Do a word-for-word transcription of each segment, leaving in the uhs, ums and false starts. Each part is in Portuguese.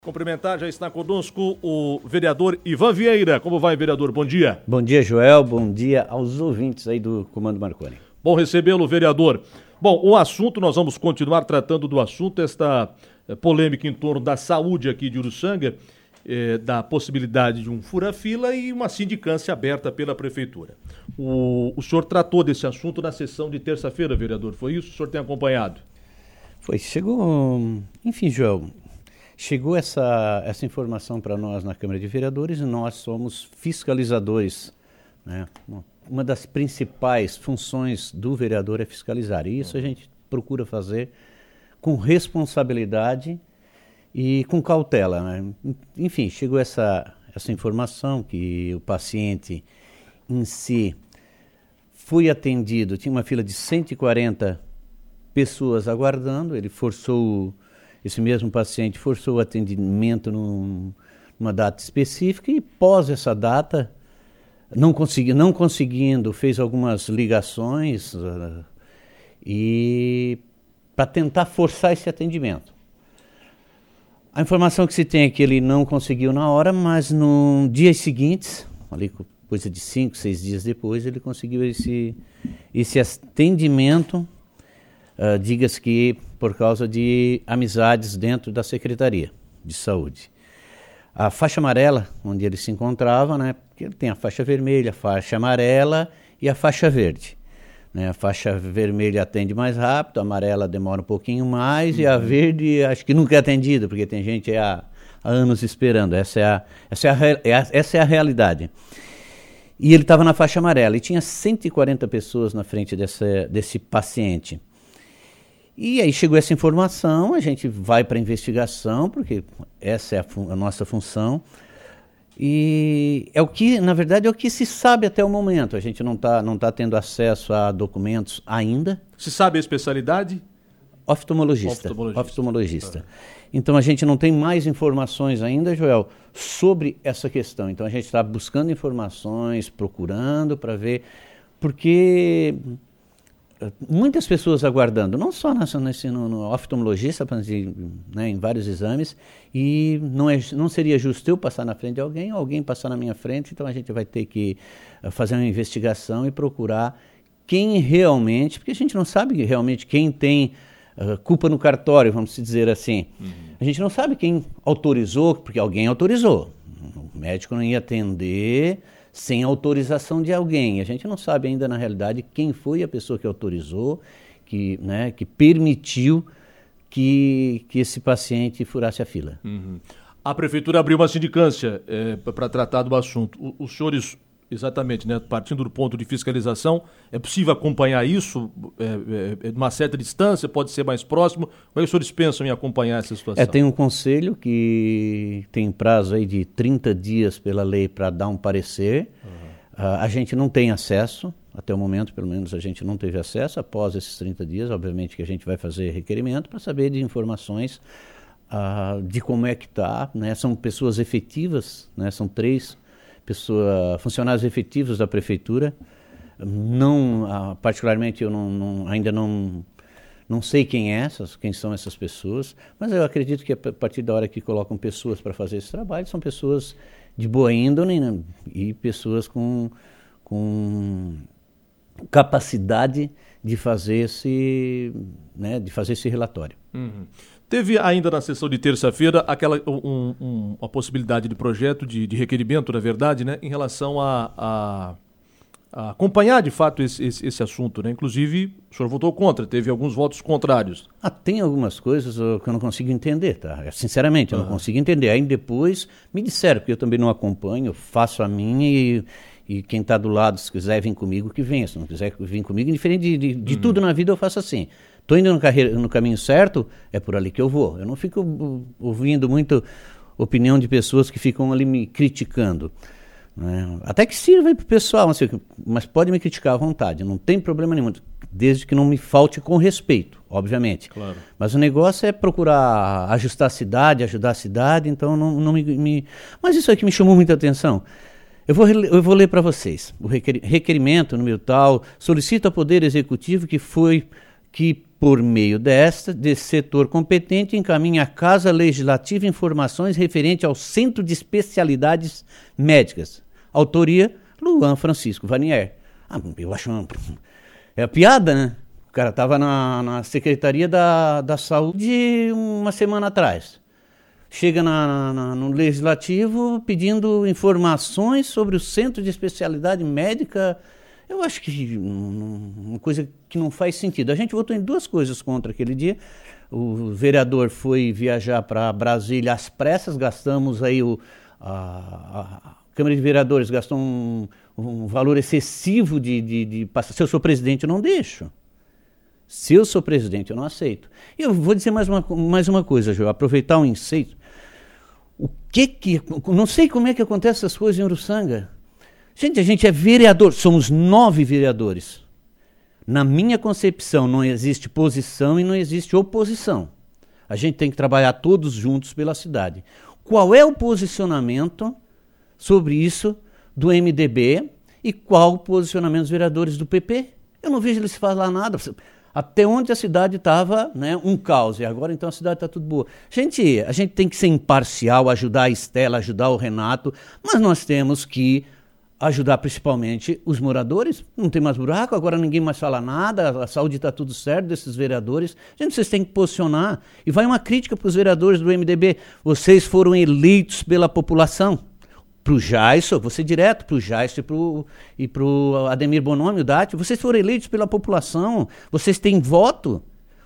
Cumprimentar, já está conosco o vereador Ivan Vieira. Como vai, vereador? Bom dia. Bom dia, Joel. Bom dia aos ouvintes aí do Comando Marconi. Bom recebê-lo, vereador. Bom, o assunto, nós vamos continuar tratando do assunto, esta polêmica em torno da saúde aqui de Uruçanga, eh, da possibilidade de um fura-fila e uma sindicância aberta pela prefeitura. O, o senhor tratou desse assunto na sessão de terça-feira, vereador, foi isso? O senhor tem acompanhado? Foi, chegou, enfim, Joel... Chegou essa, essa informação para nós na Câmara de Vereadores e nós somos fiscalizadores, né? Uma das principais funções do vereador é fiscalizar, e isso a gente procura fazer com responsabilidade e com cautela, né? Enfim, chegou essa, essa informação que o paciente em si foi atendido, tinha uma fila de cento e quarenta pessoas aguardando, ele forçou... Esse mesmo paciente forçou o atendimento num, numa data específica e pós essa data, não, consegui, não conseguindo, fez algumas ligações uh, e para tentar forçar esse atendimento. A informação que se tem é que ele não conseguiu na hora, mas no dias seguintes, ali coisa de cinco, seis dias depois, ele conseguiu esse, esse atendimento, uh, diga-se que por causa de amizades dentro da Secretaria de Saúde. A faixa amarela, onde ele se encontrava, né, porque ele tem a faixa vermelha, a faixa amarela e a faixa verde. Né, a faixa vermelha atende mais rápido, a amarela demora um pouquinho mais, uhum. E a verde acho que nunca é atendida, porque tem gente há, há anos esperando. Essa é a, essa é a, é a, essa é a realidade. E ele estava na faixa amarela e tinha cento e quarenta pessoas na frente dessa, desse paciente. E aí chegou essa informação, a gente vai para a investigação, porque essa é a, fun- a nossa função. E é o que, na verdade, é o que se sabe até o momento. A gente não está não tá tendo acesso a documentos ainda. Se sabe a especialidade? Oftalmologista. Oftalmologista. Oftalmologista. Ah. Então a gente não tem mais informações ainda, Joel, sobre essa questão. Então a gente está buscando informações, procurando para ver, porque... muitas pessoas aguardando, não só nessa, nesse, no, no oftalmologista, mas né, em vários exames, e não, é, não seria justo eu passar na frente de alguém, ou alguém passar na minha frente, então a gente vai ter que uh, fazer uma investigação e procurar quem realmente, porque a gente não sabe realmente quem tem uh, culpa no cartório, vamos dizer assim. Uhum. A gente não sabe quem autorizou, porque alguém autorizou. O médico não ia atender sem autorização de alguém. A gente não sabe ainda, na realidade, quem foi a pessoa que autorizou, que, né, que permitiu que, que esse paciente furasse a fila. Uhum. A prefeitura abriu uma sindicância é, para tratar do assunto. O, os senhores, exatamente, né, partindo do ponto de fiscalização, é possível acompanhar isso é, é, de uma certa distância, pode ser mais próximo? Como é que os senhores pensam em acompanhar essa situação? É, tem um conselho que tem prazo aí de trinta dias pela lei para dar um parecer. Uhum. Uh, a gente não tem acesso, até o momento, pelo menos, a gente não teve acesso. Após esses trinta dias, obviamente que a gente vai fazer requerimento para saber de informações uh, de como é que está. Né? São pessoas efetivas, né? São três pessoa, funcionários efetivos da prefeitura. Não, uh, particularmente, eu não, não, ainda não... Não sei quem, é essas, quem são essas pessoas, mas eu acredito que a partir da hora que colocam pessoas para fazer esse trabalho, são pessoas de boa índole, né? E pessoas com, com capacidade de fazer esse, né? de fazer esse relatório. Uhum. Teve ainda na sessão de terça-feira aquela, um, um, uma possibilidade de projeto, de, de requerimento, na verdade, né? Em relação a... a... A acompanhar de fato esse, esse, esse assunto, né? Inclusive, o senhor votou contra, teve alguns votos contrários. Ah, tem algumas coisas que eu não consigo entender, tá? Sinceramente, eu uhum. não consigo entender. Aí depois me disseram, porque eu também não acompanho, faço a minha e, e quem está do lado, se quiser vir comigo, que venha. Se não quiser vir comigo, indiferente de, de, de uhum. tudo na vida eu faço assim. Estou indo no, carreira, no caminho certo, é por ali que eu vou. Eu não fico ouvindo muito opinião de pessoas que ficam ali me criticando. É, até que sirva para o pessoal, assim, mas pode me criticar à vontade, não tem problema nenhum, desde que não me falte com respeito, obviamente. Claro. Mas o negócio é procurar ajustar a cidade, ajudar a cidade, então não, não me, me... Mas isso aqui me chamou muita atenção. Eu vou, eu vou ler para vocês. O requerimento número tal solicita ao Poder Executivo que foi que, por meio desta, desse setor competente, encaminha à Casa Legislativa informações referentes ao Centro de Especialidades Médicas. Autoria, Luan Francisco Vanier. Ah, eu acho uma... É piada, né? O cara estava na, na Secretaria da, da Saúde uma semana atrás. Chega na, na, no Legislativo pedindo informações sobre o Centro de Especialidade Médica. Eu acho que uma coisa que não faz sentido. A gente votou em duas coisas contra aquele dia. O vereador foi viajar para Brasília às pressas, gastamos aí o... A, a Câmara de Vereadores gastou um, um valor excessivo de, de, de passar. Se eu sou presidente, eu não deixo. Se eu sou presidente, eu não aceito. E eu vou dizer mais uma, mais uma coisa, João, aproveitar o ensejo. O que que... Não sei como é que acontecem essas coisas em Uruçanga. Gente, a gente é vereador, somos nove vereadores. Na minha concepção, não existe posição e não existe oposição. A gente tem que trabalhar todos juntos pela cidade. Qual é o posicionamento sobre isso do M D B e qual o posicionamento dos vereadores do P P? Eu não vejo eles falar nada. Até onde a cidade estava, né, um caos, e agora então a cidade está tudo boa. Gente, a gente tem que ser imparcial, ajudar a Estela, ajudar o Renato, mas nós temos que ajudar principalmente os moradores. Não tem mais buraco, agora ninguém mais fala nada, a saúde está tudo certo desses vereadores. Gente, vocês têm que posicionar. E vai uma crítica para os vereadores do M D B. Vocês foram eleitos pela população. Para o Jaisso, vou ser direto para o Jaisso e para o Ademir Bonomi, o Dátio, vocês foram eleitos pela população, vocês têm voto.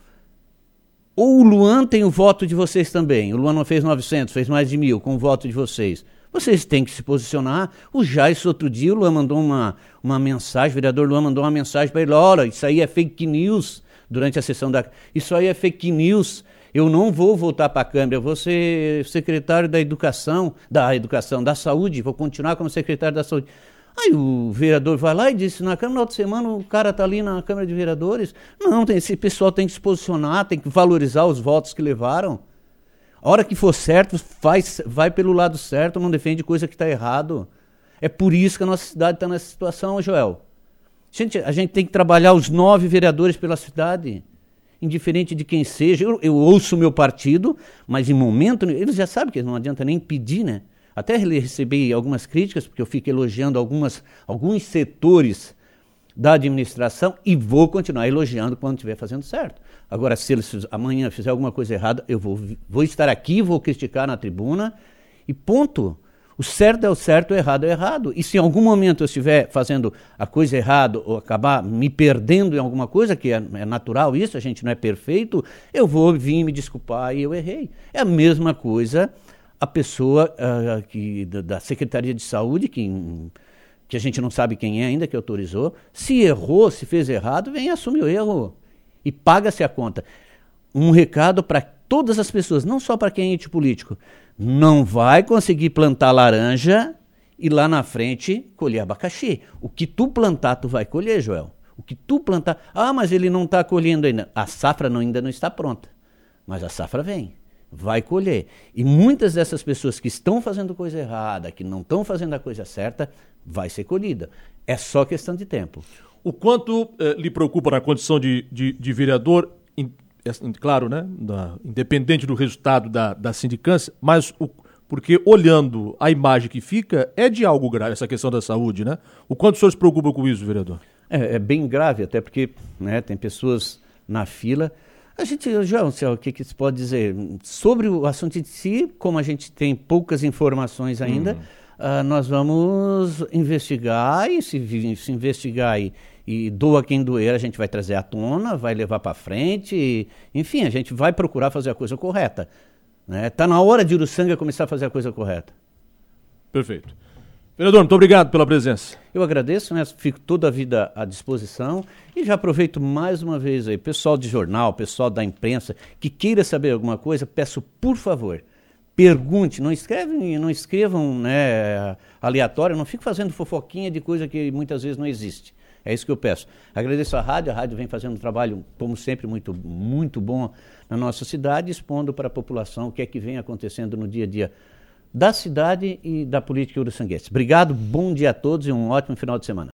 Ou o Luan tem o voto de vocês também. O Luan não fez novecentos, fez mais de mil com o voto de vocês. Vocês têm que se posicionar. O Jaisso, outro dia, o Luan mandou uma, uma mensagem, o vereador Luan mandou uma mensagem para ele, olha, isso aí é fake news, durante a sessão da... Isso aí é fake news. Eu não vou voltar para a Câmara, eu vou ser secretário da Educação, da Educação, da Saúde, vou continuar como secretário da Saúde. Aí o vereador vai lá e disse, na Câmara, na outra semana, o cara está ali na Câmara de Vereadores. Não, tem, esse pessoal tem que se posicionar, tem que valorizar os votos que levaram. A hora que for certo, faz, vai pelo lado certo, não defende coisa que está errado. É por isso que a nossa cidade está nessa situação, Joel. Gente, a gente tem que trabalhar os nove vereadores pela cidade. Indiferente de quem seja, eu, eu ouço o meu partido, mas em momento, eles já sabem que não adianta nem pedir, né? Até recebi algumas críticas, porque eu fico elogiando algumas, alguns setores da administração e vou continuar elogiando quando estiver fazendo certo. Agora, se eles amanhã fizer alguma coisa errada, eu vou, vou estar aqui, vou criticar na tribuna e ponto. O certo é o certo, o errado é o errado. E se em algum momento eu estiver fazendo a coisa errada ou acabar me perdendo em alguma coisa, que é, é natural isso, a gente não é perfeito, eu vou vir me desculpar e eu errei. É a mesma coisa a pessoa uh, que, da, da Secretaria de Saúde, que, que a gente não sabe quem é ainda, que autorizou, se errou, se fez errado, vem assumir o erro e paga-se a conta. Um recado para todas as pessoas, não só para quem é ente político. Não vai conseguir plantar laranja e lá na frente colher abacaxi. O que tu plantar, tu vai colher, Joel. O que tu plantar... Ah, mas ele não está colhendo ainda. A safra não, ainda não está pronta. Mas a safra vem. Vai colher. E muitas dessas pessoas que estão fazendo coisa errada, que não estão fazendo a coisa certa, vai ser colhida. É só questão de tempo. O quanto eh, lhe preocupa na condição de, de, de vereador... Em... Claro, né? Da, independente do resultado da, da sindicância, mas o, porque olhando a imagem que fica, é de algo grave essa questão da saúde, né? O quanto o senhor se preocupa com isso, vereador? É, é bem grave, até porque, né, tem pessoas na fila. A gente, João, o que, que se pode dizer? Sobre o assunto em si, como a gente tem poucas informações ainda, hum. uh, nós vamos investigar e se, se investigar e E doa quem doer, a gente vai trazer à tona, vai levar para frente, e, enfim, a gente vai procurar fazer a coisa correta. Está, né? Na hora de Uruçanga começar a fazer a coisa correta. Perfeito. Vereador, muito obrigado pela presença. Eu agradeço, né? Fico toda a vida à disposição e já aproveito mais uma vez aí, pessoal de jornal, pessoal da imprensa, que queira saber alguma coisa, peço por favor, pergunte, não escrevem, não escrevam, né, aleatório, não fique fazendo fofoquinha de coisa que muitas vezes não existe. É isso que eu peço. Agradeço à rádio, a rádio vem fazendo um trabalho, como sempre, muito, muito bom na nossa cidade, expondo para a população o que é que vem acontecendo no dia a dia da cidade e da política uruçanguense. Obrigado, bom dia a todos e um ótimo final de semana.